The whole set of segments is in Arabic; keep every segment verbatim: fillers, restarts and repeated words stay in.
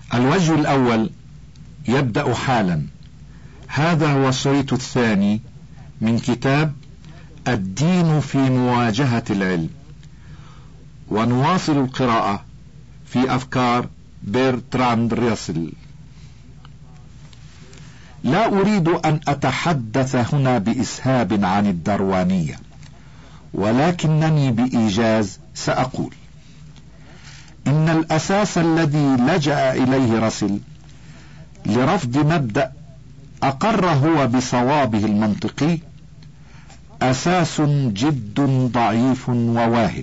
الوجه الأول يبدأ حالا. هذا هو الشريط الثاني من كتاب الدين في مواجهة العلم، ونواصل القراءة في أفكار برتراند راسل. لا أريد أن أتحدث هنا بإسهاب عن الدروانية، ولكنني بإيجاز سأقول إن الأساس الذي لجأ إليه راسل لرفض مبدأ أقر هو بصوابه المنطقي أساس جد ضعيف وواهن.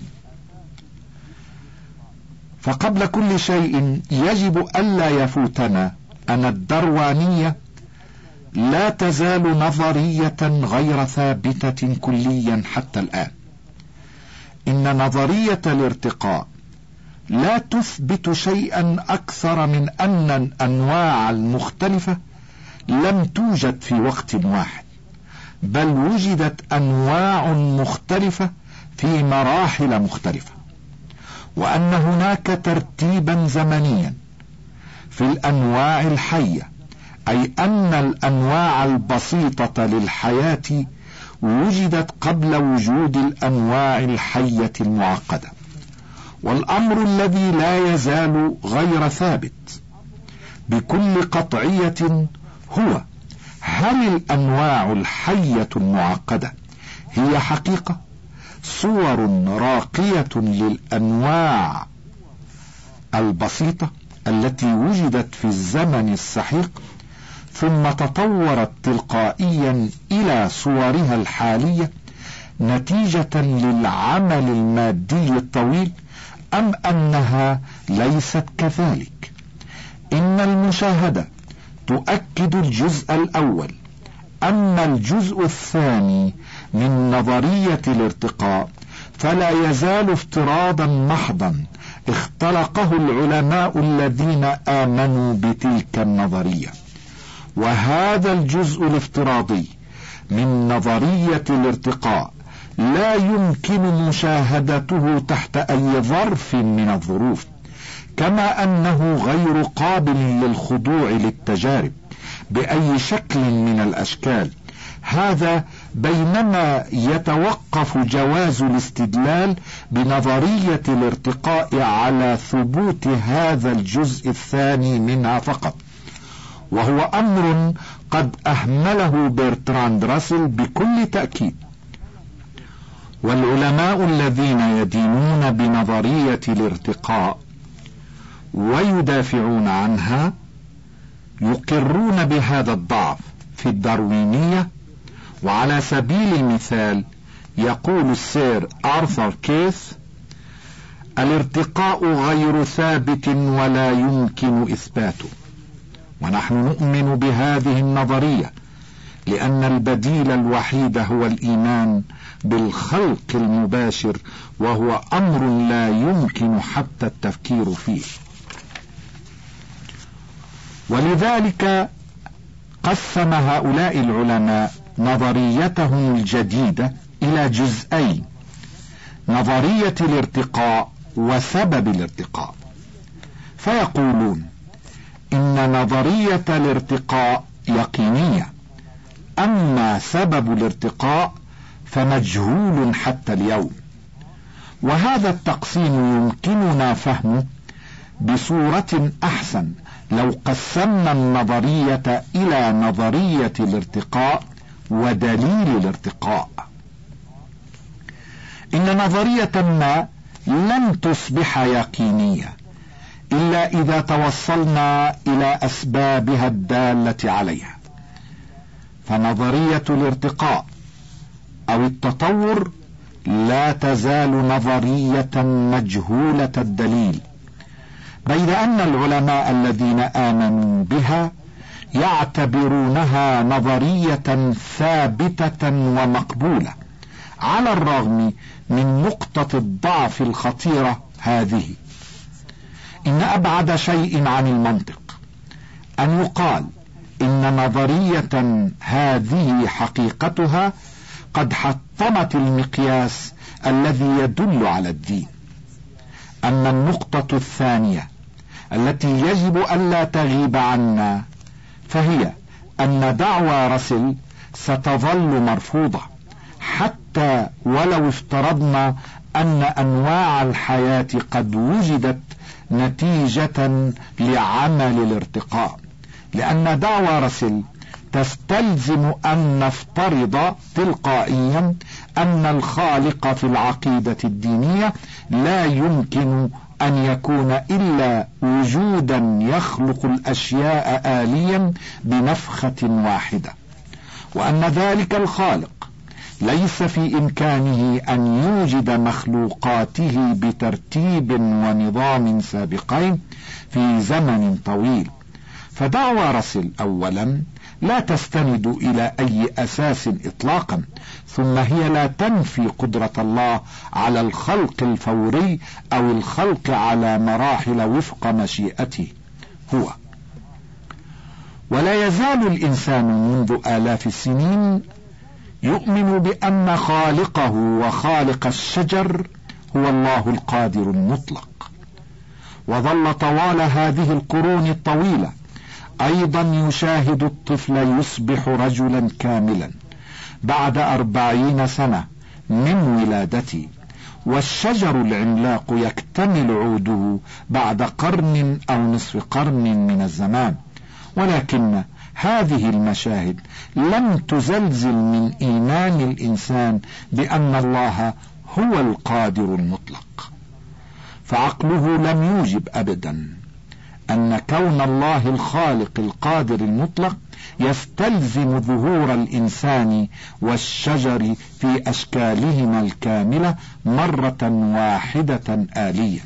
فقبل كل شيء يجب ألا يفوتنا أن الدروانية لا تزال نظرية غير ثابتة كليا حتى الآن. إن نظرية الارتقاء لا تثبت شيئا أكثر من أن الأنواع المختلفة لم توجد في وقت واحد، بل وجدت أنواع مختلفة في مراحل مختلفة، وأن هناك ترتيبا زمنيا في الأنواع الحية، أي أن الأنواع البسيطة للحياة وجدت قبل وجود الأنواع الحية المعقدة. والأمر الذي لا يزال غير ثابت بكل قطعية هو: هل الأنواع الحية المعقدة هي حقيقة صور راقية للأنواع البسيطة التي وجدت في الزمن السحيق ثم تطورت تلقائيا إلى صورها الحالية نتيجة للعمل المادي الطويل، أم أنها ليست كذلك؟ إن المشاهدة تؤكد الجزء الأول، أما الجزء الثاني من نظرية الارتقاء فلا يزال افتراضا محضا اختلقه العلماء الذين آمنوا بتلك النظرية. وهذا الجزء الافتراضي من نظرية الارتقاء لا يمكن مشاهدته تحت أي ظرف من الظروف، كما أنه غير قابل للخضوع للتجارب بأي شكل من الأشكال. هذا بينما يتوقف جواز الاستدلال بنظرية الارتقاء على ثبوت هذا الجزء الثاني منها فقط، وهو أمر قد أهمله برتراند راسل بكل تأكيد. والعلماء الذين يدينون بنظرية الارتقاء ويدافعون عنها يقرون بهذا الضعف في الداروينية. وعلى سبيل المثال يقول السير آرثر كيث: الارتقاء غير ثابت ولا يمكن إثباته. ونحن نؤمن بهذه النظرية لأن البديل الوحيد هو الإيمان بالخلق المباشر، وهو أمر لا يمكن حتى التفكير فيه. ولذلك قسم هؤلاء العلماء نظريتهم الجديدة إلى جزئين: نظرية الارتقاء وسبب الارتقاء. فيقولون إن نظرية الارتقاء يقينية، أما سبب الارتقاء فمجهول حتى اليوم. وهذا التقسيم يمكننا فهمه بصورة أحسن لو قسمنا النظرية إلى نظرية الارتقاء ودليل الارتقاء. إن نظرية ما لن تصبح يقينية إلا إذا توصلنا إلى أسبابها الدالة عليها. فنظرية الارتقاء أو التطور لا تزال نظرية مجهولة الدليل، بيد أن العلماء الذين آمنوا بها يعتبرونها نظرية ثابتة ومقبولة، على الرغم من نقطة الضعف الخطيرة هذه: إن أبعد شيء عن المنطق أن يقال إن نظرية هذه حقيقتها قد حطمت المقياس الذي يدل على الدين. أما النقطة الثانية التي يجب ألا تغيب عنا، فهي أن دعوى راسل ستظل مرفوضة حتى ولو افترضنا أن أنواع الحياة قد وجدت نتيجة لعمل الارتقاء، لأن دعوى راسل تستلزم أن نفترض تلقائيا أن الخالق في العقيدة الدينية لا يمكن أن يكون إلا وجودا يخلق الأشياء آليا بنفخة واحدة، وأن ذلك الخالق ليس في إمكانه أن يوجد مخلوقاته بترتيب ونظام سابقين في زمن طويل. فدعوى راسل أولا لا تستند إلى أي أساس إطلاقا، ثم هي لا تنفي قدرة الله على الخلق الفوري أو الخلق على مراحل وفق مشيئته هو. ولا يزال الإنسان منذ آلاف السنين يؤمن بأن خالقه وخالق الشجر هو الله القادر المطلق، وظل طوال هذه القرون الطويلة أيضا يشاهد الطفل يصبح رجلا كاملا بعد أربعين سنة من ولادته، والشجر العملاق يكتمل عوده بعد قرن أو نصف قرن من الزمان. ولكن هذه المشاهد لم تزلزل من إيمان الإنسان بأن الله هو القادر المطلق، فعقله لم يوجب أبدا أن كون الله الخالق القادر المطلق يستلزم ظهور الإنسان والشجر في أشكالهما الكاملة مرة واحدة آليا.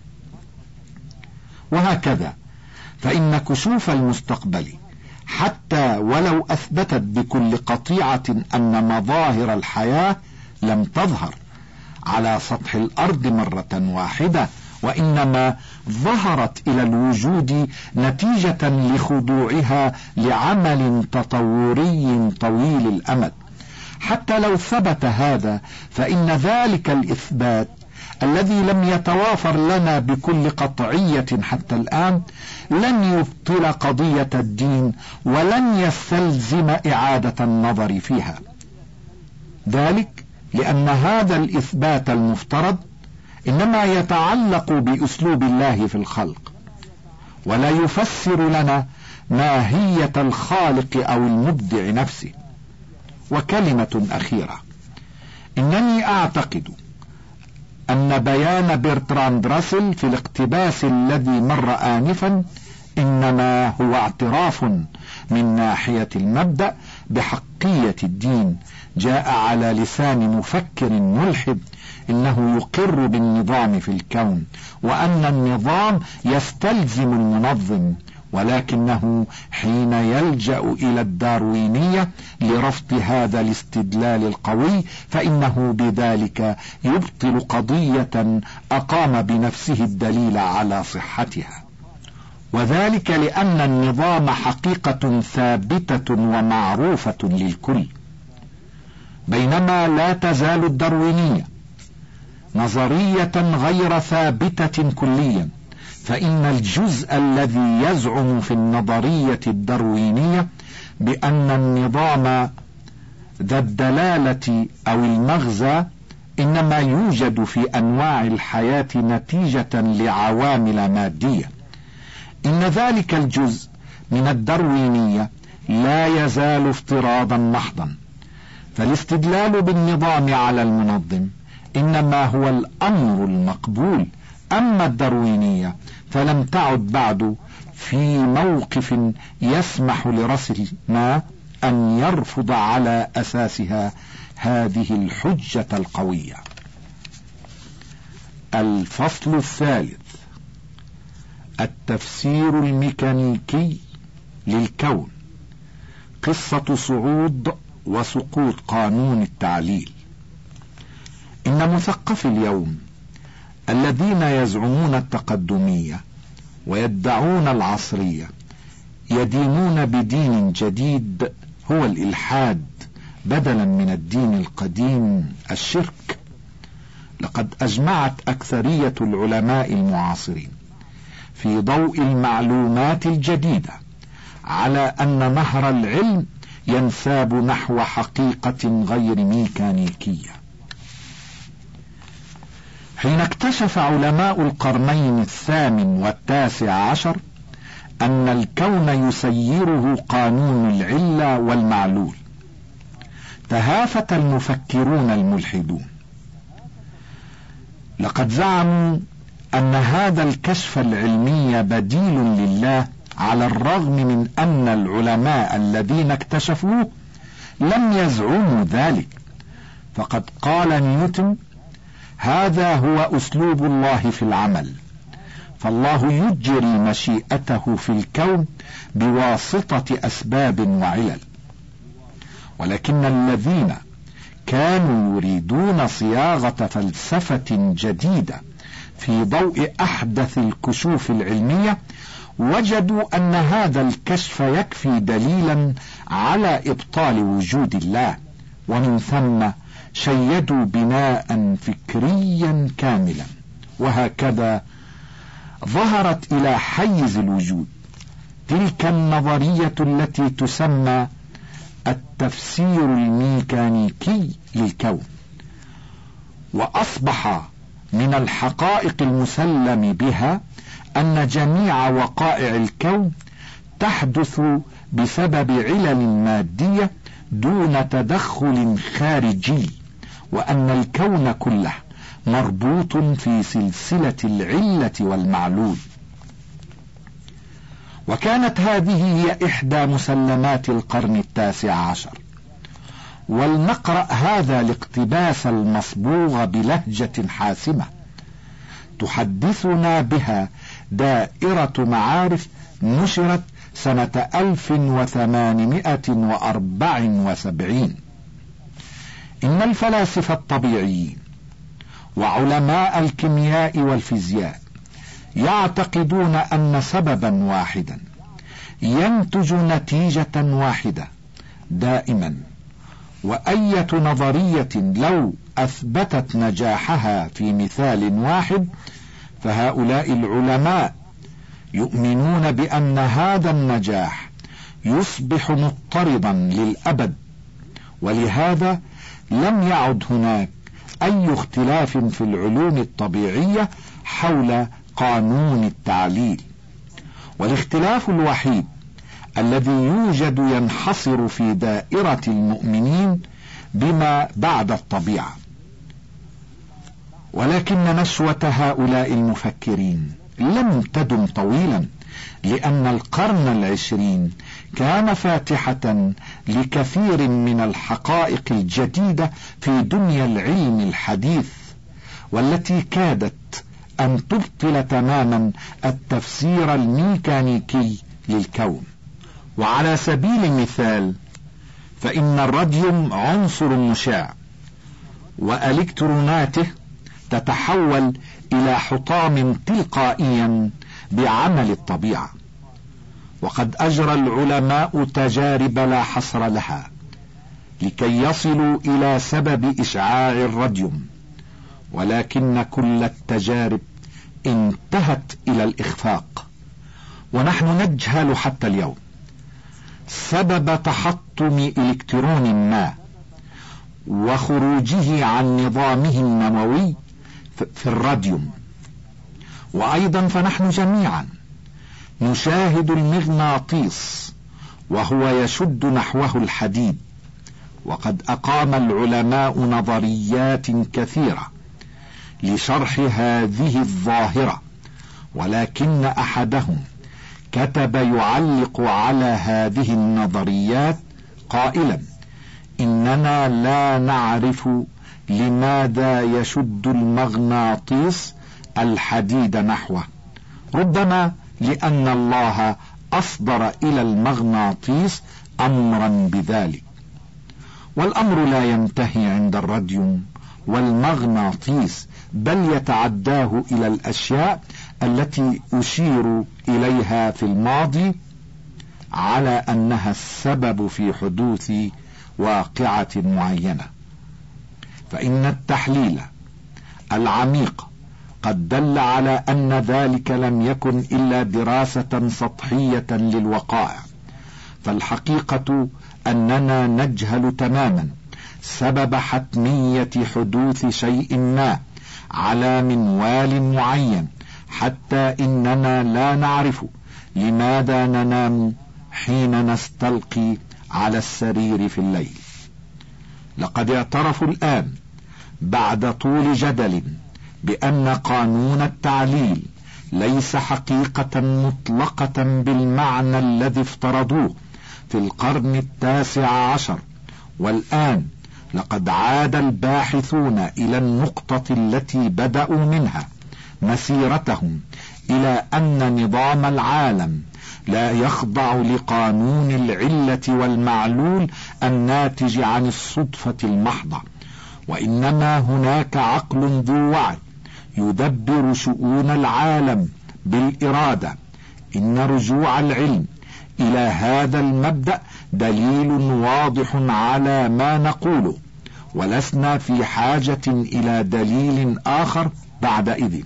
وهكذا فإن كشوف المستقبل حتى ولو أثبتت بكل قطيعة أن مظاهر الحياة لم تظهر على سطح الأرض مرة واحدة، وإنما ظهرت إلى الوجود نتيجة لخضوعها لعمل تطوري طويل الأمد. حتى لو ثبت هذا فإن ذلك الإثبات الذي لم يتوافر لنا بكل قطعية حتى الآن لن يبطل قضية الدين ولن يستلزم إعادة النظر فيها، ذلك لأن هذا الإثبات المفترض إنما يتعلق بأسلوب الله في الخلق، ولا يفسر لنا ماهية الخالق أو المبدع نفسه. وكلمة أخيرة، إنني أعتقد أن بيان برتراند راسل في الاقتباس الذي مر آنفا إنما هو اعتراف من ناحية المبدأ بحقية الدين جاء على لسان مفكر ملحد إنه يقر بالنظام في الكون، وأن النظام يستلزم المنظم، ولكنه حين يلجأ إلى الداروينية لرفض هذا الاستدلال القوي فإنه بذلك يبطل قضية أقام بنفسه الدليل على صحتها، وذلك لأن النظام حقيقة ثابتة ومعروفة للكل، بينما لا تزال الداروينية نظرية غير ثابتة كليا، فإن الجزء الذي يزعم في النظرية الداروينية بأن النظام ذا الدلالة أو المغزى إنما يوجد في أنواع الحياة نتيجة لعوامل مادية، إن ذلك الجزء من الداروينية لا يزال افتراضا محضا، فالاستدلال بالنظام على المنظم إنما هو الأمر المقبول. أما الداروينية فلم تعد بعد في موقف يسمح لراسل ما أن يرفض على أساسها هذه الحجة القوية. الفصل الثالث: التفسير الميكانيكي للكون، قصة صعود وسقوط قانون التعليل. إن مثقفي اليوم الذين يزعمون التقدمية ويدعون العصرية يدينون بدين جديد هو الإلحاد بدلا من الدين القديم الشرك. لقد أجمعت أكثرية العلماء المعاصرين في ضوء المعلومات الجديدة على أن نهر العلم ينساب نحو حقيقة غير ميكانيكية. حين اكتشف علماء القرنين الثامن والتاسع عشر أن الكون يسيره قانون العلة والمعلول، تهافت المفكرون الملحدون. لقد زعموا أن هذا الكشف العلمي بديل لله، على الرغم من أن العلماء الذين اكتشفوه لم يزعموا ذلك. فقد قال نيوتن: هذا هو أسلوب الله في العمل، فالله يجري مشيئته في الكون بواسطة أسباب وعلل. ولكن الذين كانوا يريدون صياغة فلسفة جديدة في ضوء أحدث الكشوف العلمية وجدوا أن هذا الكشف يكفي دليلا على إبطال وجود الله، ومن ثم شيدوا بناء فكريا كاملا. وهكذا ظهرت إلى حيز الوجود تلك النظرية التي تسمى التفسير الميكانيكي للكون، وأصبح من الحقائق المسلم بها أن جميع وقائع الكون تحدث بسبب علل مادية دون تدخل خارجي، وأن الكون كله مربوط في سلسلة العلة والمعلول. وكانت هذه هي إحدى مسلمات القرن التاسع عشر. ولنقرأ هذا الاقتباس المصبوغ بلهجة حاسمة تحدثنا بها دائرة معارف نشرت سنة ألف وثمانمائة وأربع وسبعين. إن الفلاسفة الطبيعيين وعلماء الكيمياء والفيزياء يعتقدون أن سببا واحدا ينتج نتيجة واحدة دائما، وأية نظرية لو أثبتت نجاحها في مثال واحد فهؤلاء العلماء يؤمنون بأن هذا النجاح يصبح مضطردا للأبد. ولهذا لم يعد هناك أي اختلاف في العلوم الطبيعية حول قانون التعليل، والاختلاف الوحيد الذي يوجد ينحصر في دائرة المؤمنين بما بعد الطبيعة. ولكن نشوة هؤلاء المفكرين لم تدم طويلا، لأن القرن العشرين كان فاتحة لكثير من الحقائق الجديدة في دنيا العلم الحديث، والتي كادت أن تبطل تماما التفسير الميكانيكي للكون. وعلى سبيل المثال فإن الراديوم عنصر مشع، وإلكتروناته تتحول إلى حطام تلقائيا بعمل الطبيعة. وقد أجرى العلماء تجارب لا حصر لها لكي يصلوا إلى سبب إشعاع الراديوم، ولكن كل التجارب انتهت إلى الإخفاق. ونحن نجهل حتى اليوم سبب تحطم إلكترون ما وخروجه عن نظامه النووي في الراديوم. وأيضا فنحن جميعا نشاهد المغناطيس وهو يشد نحوه الحديد، وقد أقام العلماء نظريات كثيرة لشرح هذه الظاهرة، ولكن أحدهم كتب يعلق على هذه النظريات قائلا: إننا لا نعرف لماذا يشد المغناطيس الحديد نحوه، ربما لأن الله أصدر إلى المغناطيس أمرا بذلك. والأمر لا ينتهي عند الراديوم والمغناطيس، بل يتعداه إلى الأشياء التي أشير إليها في الماضي على أنها السبب في حدوث واقعة معينة. فإن التحليل العميق قد دل على أن ذلك لم يكن إلا دراسة سطحية للوقائع، فالحقيقة أننا نجهل تماما سبب حتمية حدوث شيء ما على منوال معين، حتى إننا لا نعرف لماذا ننام حين نستلقي على السرير في الليل. لقد اعترفوا الآن بعد طول جدل بأن قانون التعليل ليس حقيقة مطلقة بالمعنى الذي افترضوه في القرن التاسع عشر، والآن لقد عاد الباحثون إلى النقطة التي بدأوا منها مسيرتهم، إلى أن نظام العالم لا يخضع لقانون العلة والمعلول الناتج عن الصدفة المحضة، وإنما هناك عقل ذو وعي يدبر شؤون العالم بالإرادة. إن رجوع العلم إلى هذا المبدأ دليل واضح على ما نقوله، ولسنا في حاجة إلى دليل آخر بعدئذ.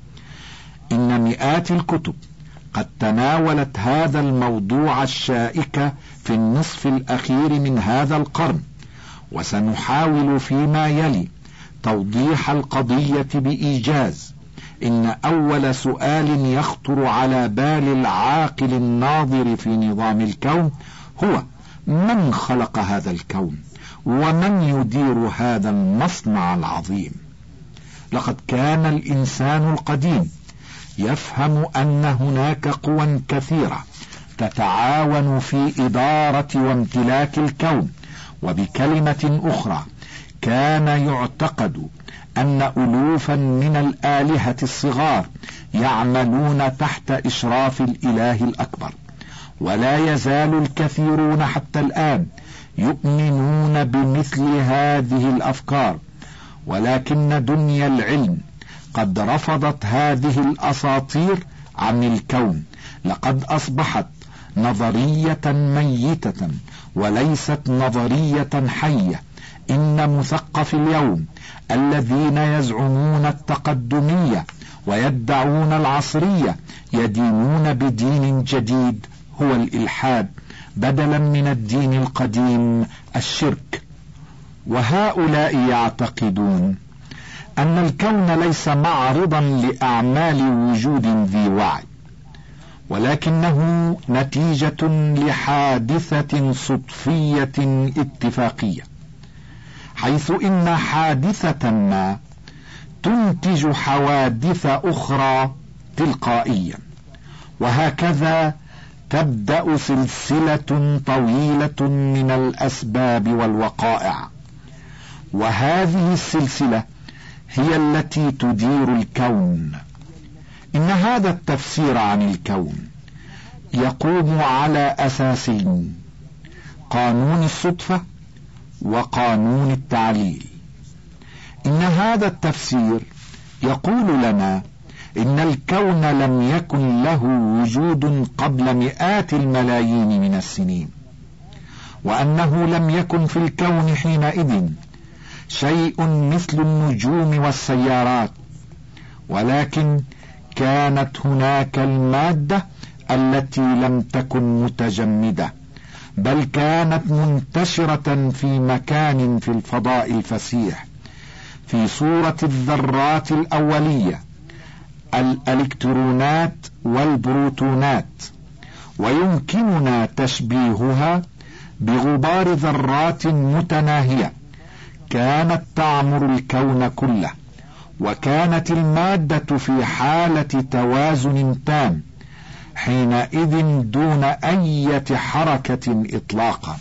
إن مئات الكتب قد تناولت هذا الموضوع الشائك في النصف الأخير من هذا القرن، وسنحاول فيما يلي توضيح القضية بإيجاز. إن أول سؤال يخطر على بال العاقل الناظر في نظام الكون هو: من خلق هذا الكون؟ ومن يدير هذا المصنع العظيم؟ لقد كان الإنسان القديم يفهم أن هناك قوى كثيرة تتعاون في إدارة وامتلاك الكون، وبكلمة أخرى كان يعتقد أن ألوفا من الآلهة الصغار يعملون تحت إشراف الإله الأكبر. ولا يزال الكثيرون حتى الآن يؤمنون بمثل هذه الأفكار، ولكن دنيا العلم قد رفضت هذه الأساطير عن الكون. لقد أصبحت نظرية ميتة وليست نظرية حية. إن مثقف اليوم الذين يزعمون التقدمية ويدعون العصرية يدينون بدين جديد هو الإلحاد، بدلا من الدين القديم الشرك. وهؤلاء يعتقدون أن الكون ليس معرضا لأعمال وجود ذي وعي، ولكنه نتيجة لحادثة صدفية اتفاقية، حيث إن حادثة ما تنتج حوادث أخرى تلقائيا، وهكذا تبدأ سلسلة طويلة من الأسباب والوقائع، وهذه السلسلة هي التي تدير الكون. إن هذا التفسير عن الكون يقوم على أساسين: قانون الصدفة وقانون التعليل. إن هذا التفسير يقول لنا إن الكون لم يكن له وجود قبل مئات الملايين من السنين، وأنه لم يكن في الكون حينئذ شيء مثل النجوم والسيارات، ولكن كانت هناك المادة التي لم تكن متجمدة، بل كانت منتشرة في مكان في الفضاء الفسيح في صورة الذرات الأولية، الإلكترونات والبروتونات، ويمكننا تشبيهها بغبار ذرات متناهية كانت تعمر الكون كله، وكانت المادة في حالة توازن تام حينئذ دون أي حركة إطلاقا.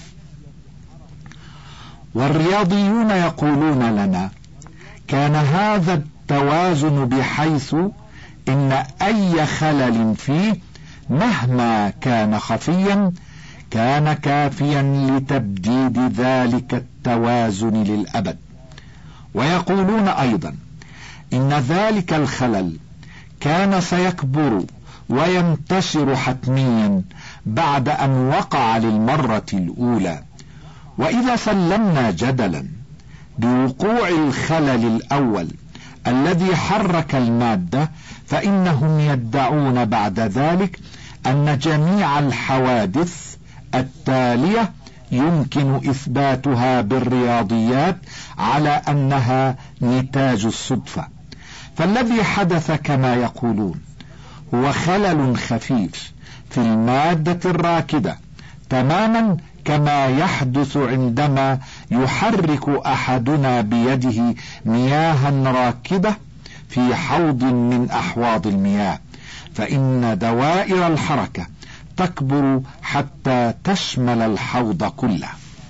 والرياضيون يقولون لنا كان هذا التوازن بحيث إن أي خلل فيه مهما كان خفيا كان كافيا لتبديد ذلك التوازن للأبد. ويقولون أيضا إن ذلك الخلل كان سيكبر وينتشر حتميا بعد أن وقع للمرة الأولى. وإذا سلمنا جدلا بوقوع الخلل الأول الذي حرك المادة، فإنهم يدعون بعد ذلك أن جميع الحوادث التالية يمكن إثباتها بالرياضيات على أنها نتاج الصدفة. فالذي حدث كما يقولون هو خلل خفيف في المادة الراكدة، تماما كما يحدث عندما يحرك أحدنا بيده مياها راكدة في حوض من أحواض المياه، فإن دوائر الحركة تكبر حتى تشمل الحوض كله.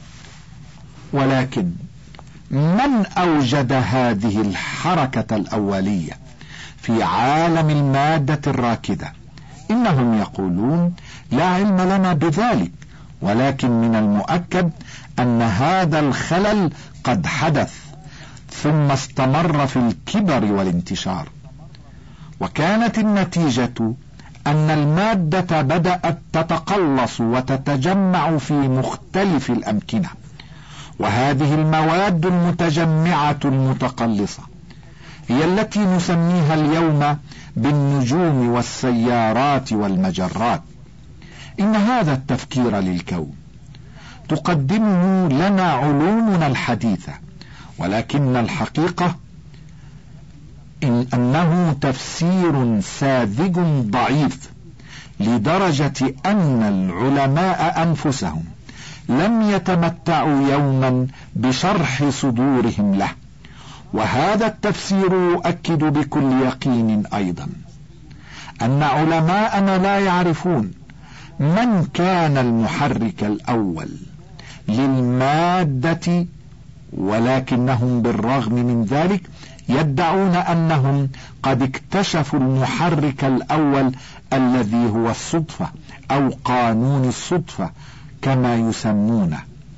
ولكن من أوجد هذه الحركة الأولية في عالم المادة الراكدة؟ إنهم يقولون لا علم لنا بذلك، ولكن من المؤكد أن هذا الخلل قد حدث ثم استمر في الكبر والانتشار، وكانت النتيجة أن المادة بدأت تتقلص وتتجمع في مختلف الأمكنة، وهذه المواد المتجمعة المتقلصة هي التي نسميها اليوم بالنجوم والسيارات والمجرات. إن هذا التفكير للكون تقدمه لنا علومنا الحديثة، ولكن الحقيقة إن أنه تفسير ساذج ضعيف، لدرجة أن العلماء أنفسهم لم يتمتعوا يوما بشرح صدورهم له. وهذا التفسير يؤكد بكل يقين أيضا أن علماءنا لا يعرفون من كان المحرك الأول للمادة، ولكنهم بالرغم من ذلك يدعون أنهم قد اكتشفوا المحرك الأول الذي هو الصدفة أو قانون الصدفة كما يسمونه.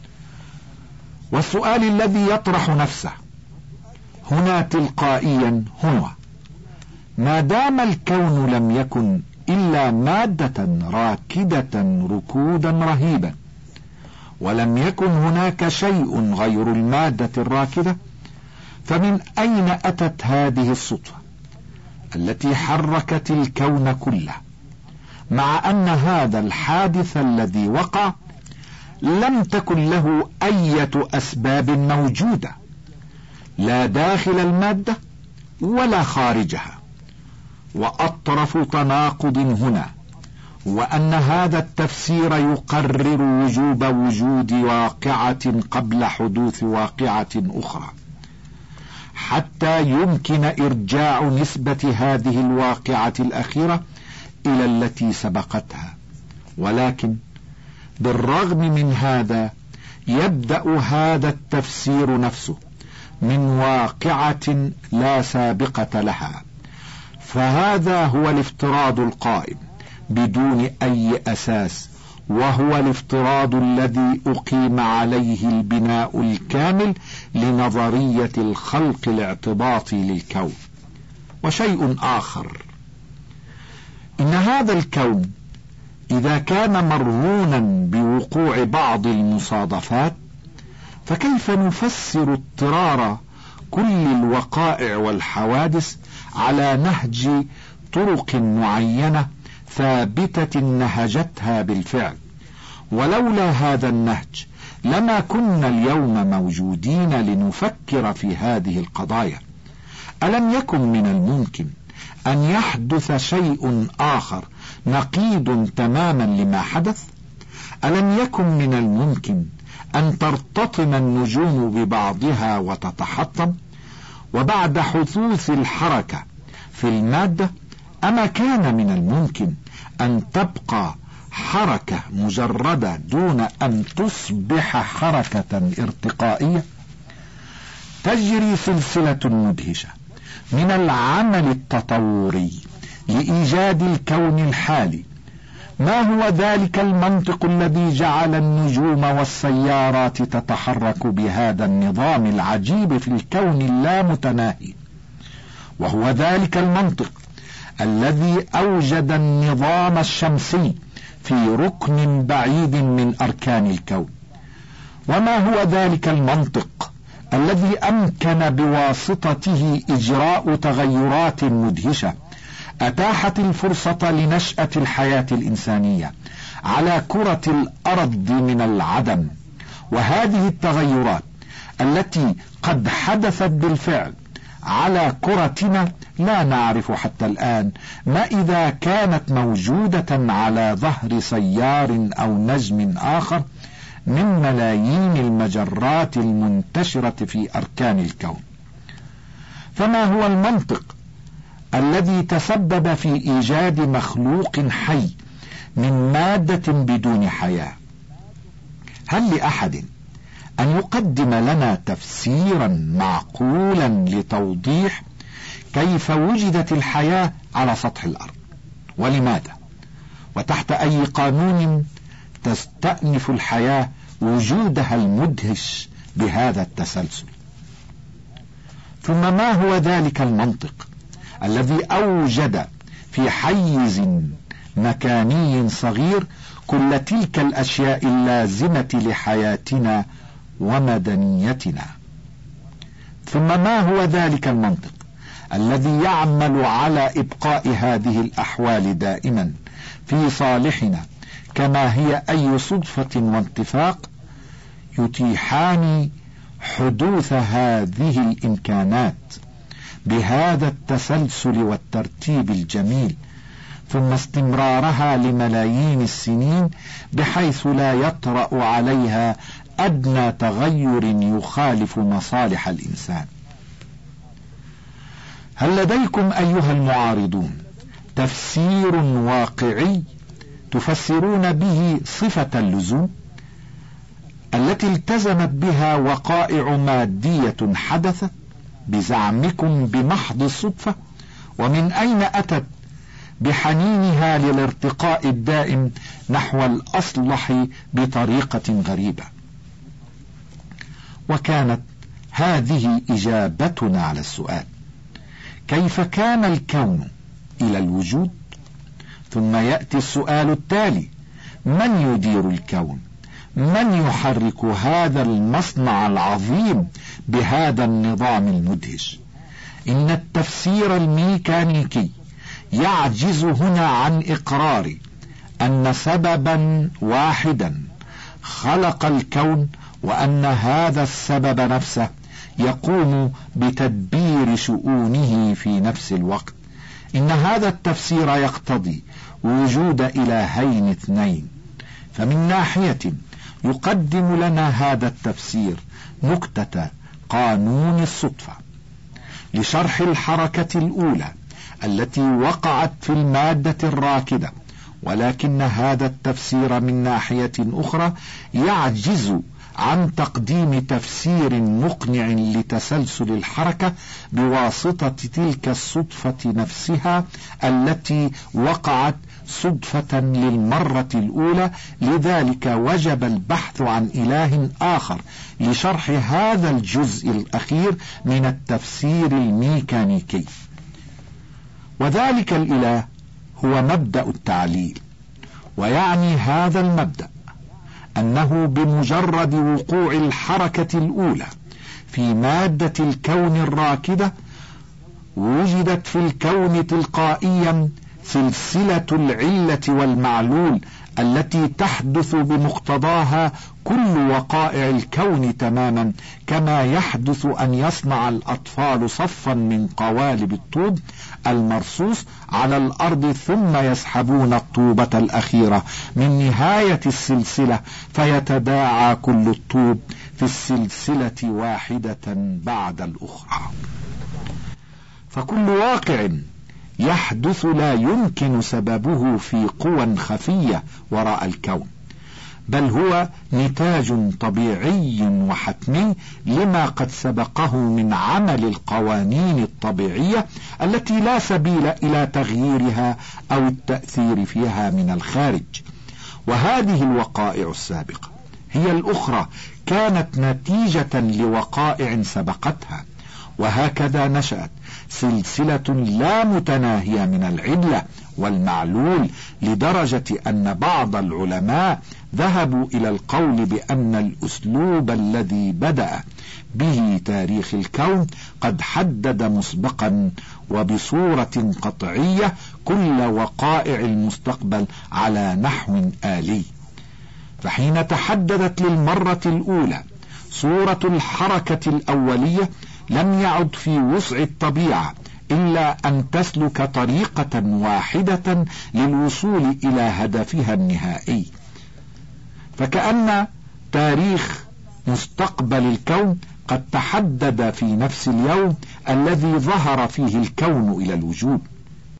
والسؤال الذي يطرح نفسه هنا تلقائيا هو: ما دام الكون لم يكن إلا مادة راكدة ركودا رهيبا، ولم يكن هناك شيء غير المادة الراكدة، فمن أين أتت هذه الصدفة التي حركت الكون كله، مع أن هذا الحادث الذي وقع لم تكن له أي أسباب موجودة، لا داخل المادة ولا خارجها؟ وأطرف تناقض هنا وأن هذا التفسير يقرر وجوب وجود واقعة قبل حدوث واقعة أخرى، حتى يمكن إرجاع نسبة هذه الواقعة الأخيرة إلى التي سبقتها. ولكن بالرغم من هذا يبدأ هذا التفسير نفسه من واقعة لا سابقة لها، فهذا هو الافتراض القائم بدون أي أساس، وهو الافتراض الذي أقيم عليه البناء الكامل لنظرية الخلق الاعتباطي للكون. وشيء آخر، إن هذا الكون إذا كان مرهونا بوقوع بعض المصادفات، فكيف نفسر اضطرار كل الوقائع والحوادث على نهج طرق معينة ثابتة نهجتها بالفعل؟ ولولا هذا النهج لما كنا اليوم موجودين لنفكر في هذه القضايا. ألم يكن من الممكن أن يحدث شيء آخر نقيض تماما لما حدث؟ ألم يكن من الممكن أن ترتطم النجوم ببعضها وتتحطم؟ وبعد حدوث الحركة في المادة أما كان من الممكن أن تبقى حركة مجردة دون أن تصبح حركة ارتقائية؟ تجري سلسلة مدهشة من العمل التطوري لإيجاد الكون الحالي. ما هو ذلك المنطق الذي جعل النجوم والسيارات تتحرك بهذا النظام العجيب في الكون اللامتناهي؟ وهو ذلك المنطق الذي أوجد النظام الشمسي في ركن بعيد من أركان الكون. وما هو ذلك المنطق الذي أمكن بواسطته إجراء تغيرات مدهشة أتاحت الفرصة لنشأة الحياة الإنسانية على كرة الأرض من العدم. وهذه التغيرات التي قد حدثت بالفعل على كرتنا لا نعرف حتى الآن ما إذا كانت موجودة على ظهر سيار أو نجم آخر من ملايين المجرات المنتشرة في أركان الكون. فما هو المنطق الذي تسبب في إيجاد مخلوق حي من مادة بدون حياة؟ هل لأحد أن يقدم لنا تفسيرا معقولا لتوضيح كيف وجدت الحياة على سطح الأرض، ولماذا، وتحت أي قانون تستأنف الحياة وجودها المدهش بهذا التسلسل؟ ثم ما هو ذلك المنطق الذي أوجد في حيز مكاني صغير كل تلك الأشياء اللازمة لحياتنا ومدنيتنا؟ ثم ما هو ذلك المنطق الذي يعمل على إبقاء هذه الأحوال دائما في صالحنا، كما هي أي صدفة واتفاق يتيحان حدوث هذه الإمكانات بهذا التسلسل والترتيب الجميل، ثم استمرارها لملايين السنين بحيث لا يطرأ عليها أدنى تغير يخالف مصالح الإنسان؟ هل لديكم أيها المعارضون تفسير واقعي تفسرون به صفة اللزوم التي التزمت بها وقائع مادية حدثت بزعمكم بمحض الصدفة؟ ومن أين أتت بحنينها للارتقاء الدائم نحو الأصلح بطريقة غريبة؟ وكانت هذه إجابتنا على السؤال: كيف كان الكون إلى الوجود؟ ثم يأتي السؤال التالي: من يدير الكون؟ من يحرك هذا المصنع العظيم بهذا النظام المدهش؟ إن التفسير الميكانيكي يعجز هنا عن إقرار أن سببا واحدا خلق الكون، وأن هذا السبب نفسه يقوم بتدبير شؤونه في نفس الوقت. إن هذا التفسير يقتضي وجود إلهين اثنين. فمن ناحية يقدم لنا هذا التفسير نكتة قانون الصدفة لشرح الحركة الأولى التي وقعت في المادة الراكدة، ولكن هذا التفسير من ناحية أخرى يعجز عن تقديم تفسير مقنع لتسلسل الحركة بواسطة تلك الصدفة نفسها التي وقعت صدفة للمرة الأولى. لذلك وجب البحث عن إله آخر لشرح هذا الجزء الأخير من التفسير الميكانيكي، وذلك الإله هو مبدأ التعليل. ويعني هذا المبدأ أنه بمجرد وقوع الحركة الأولى في مادة الكون الراكدة وجدت في الكون تلقائيا سلسلة العلة والمعلول التي تحدث بمقتضاها كل وقائع الكون تماما، كما يحدث أن يصنع الأطفال صفا من قوالب الطوب المرصوص على الأرض ثم يسحبون الطوبة الأخيرة من نهاية السلسلة فيتداعى كل الطوب في السلسلة واحدة بعد الأخرى. فكل واقع يحدث لا يمكن سببه في قوى خفية وراء الكون، بل هو نتاج طبيعي وحتمي لما قد سبقه من عمل القوانين الطبيعية التي لا سبيل إلى تغييرها أو التأثير فيها من الخارج. وهذه الوقائع السابقة هي الأخرى كانت نتيجة لوقائع سبقتها، وهكذا نشأت سلسلة لا متناهية من العلة والمعلول، لدرجة أن بعض العلماء ذهبوا إلى القول بأن الأسلوب الذي بدأ به تاريخ الكون قد حدد مسبقا وبصورة قطعية كل وقائع المستقبل على نحو آلي. فحين تحددت للمرة الأولى صورة الحركة الأولية لم يعد في وسع الطبيعة إلا أن تسلك طريقة واحدة للوصول إلى هدفها النهائي، فكأن تاريخ مستقبل الكون قد تحدد في نفس اليوم الذي ظهر فيه الكون إلى الوجود.